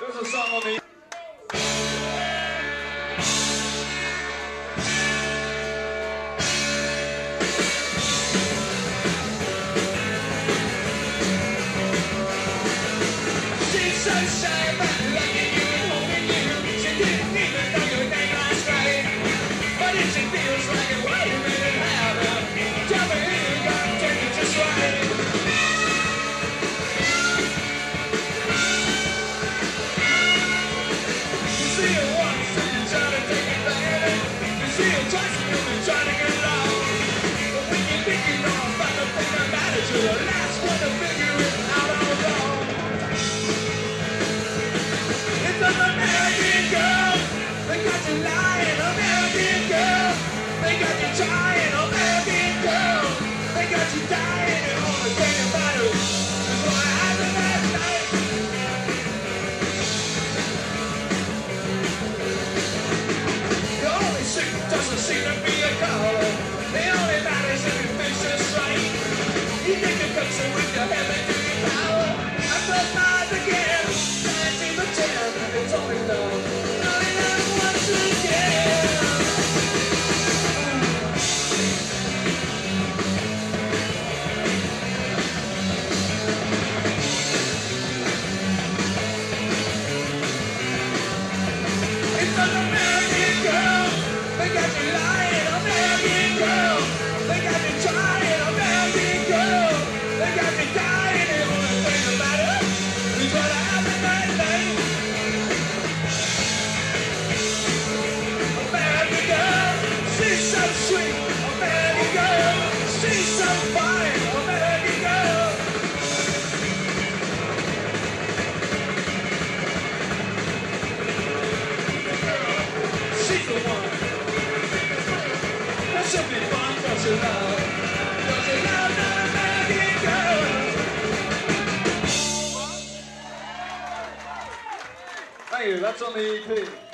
There's a song on the... She's so shy, but loving you and holding you. She didn't even know your name last night. But if she feels like it, why you made it happen? Tell me who you got, take it just right. You see it once and you try to take it back. You see it twice and you've been trying to get lost. But when you think you know about the thing that matters, you're the last one to figure it out all wrong. It's an American girl. They got you lying, American girl. They got you trying, American girl. They got you dying, and all the thing about it is what happened last night. The only secret doesn't seem to be a color. The only matters if you fix this right. You think you fix it with your head and do your power. I close my eyes again, 19 to 10. It's only love, only love once again. It's an American girl. They got you lying, American girl. They got you trying, American girl. They got you dying, and the only thing about it is what happened that night. American girl, she's so sweet. American girl, she's so fine. American girl. She's the one. That should be fun, don't you love? Don't you love that American girl? Thank you, that's on the EP.